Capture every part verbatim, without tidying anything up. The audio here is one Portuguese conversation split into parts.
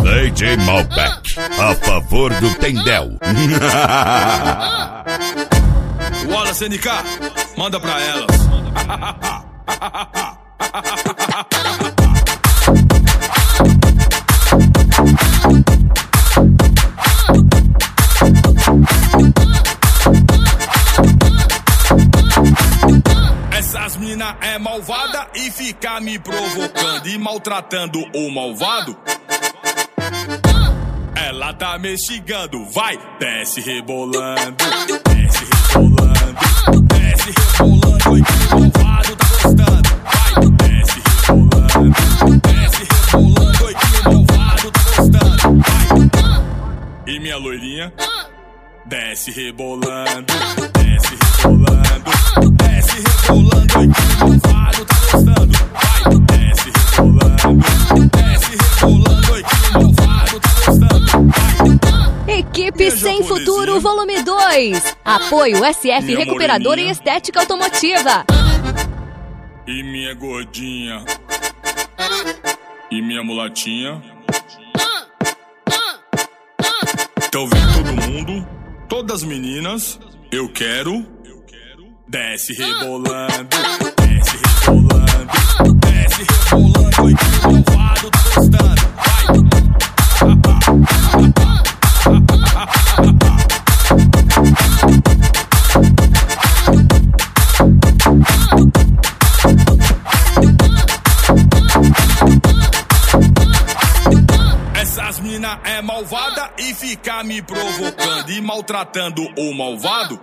D J Malbec, a favor do Tendel. Wallace N K, manda pra elas. Essas mina é malvada e fica me provocando e maltratando o malvado. Ela tá me xingando, vai, desce rebolando, desce rebolando, desce rebolando, oi que malvado tá gostando. Vai, desce rebolando, desce rebolando, oi que malvado tá gostando. Vai. E minha loirinha, desce rebolando, desce rebolando, desce rebolando, oi que malvado tá gostando. Vai, desce rebolando, desce rebolando, oi que malvado tá gostando. Equipe Sem Futuro, volume dois. Apoio S F Minha Recuperadora moreninha. e Estética Automotiva. E minha gordinha. E minha mulatinha. Então vem todo mundo, todas as meninas, eu quero. Desce rebolando, desce rebolando, desce rebolando, oi que malvado tá gostando. Essas mina é malvada e fica me provocando e maltratando o malvado.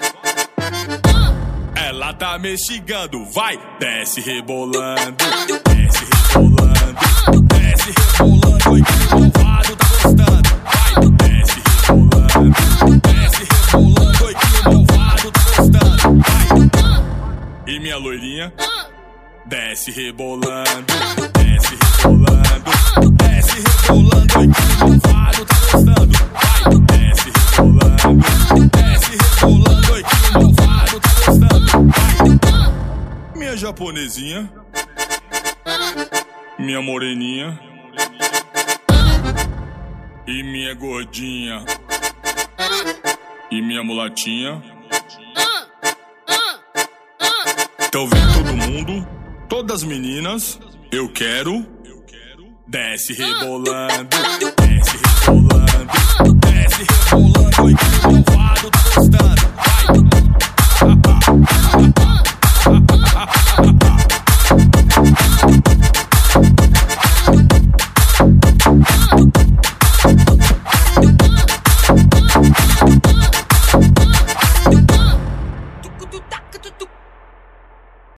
Ela tá me xingando, vai, desce rebolando, desce rebolando, desce rebolando, oi que malvado tá gostando. Vai, desce rebolando, desce rebolando, oi que malvado tá gostando. Vai. E minha loirinha, desce rebolando, desce rebolando, desce rebolando, oi que malvado tá gostando. Vai, desce rebolando, desce rebolando, oi que malvado tá gostando. Vai. Minha japonesinha, minha moreninha e minha gordinha e minha mulatinha. Então vem todo mundo, todas as meninas, eu quero. Desce rebolando,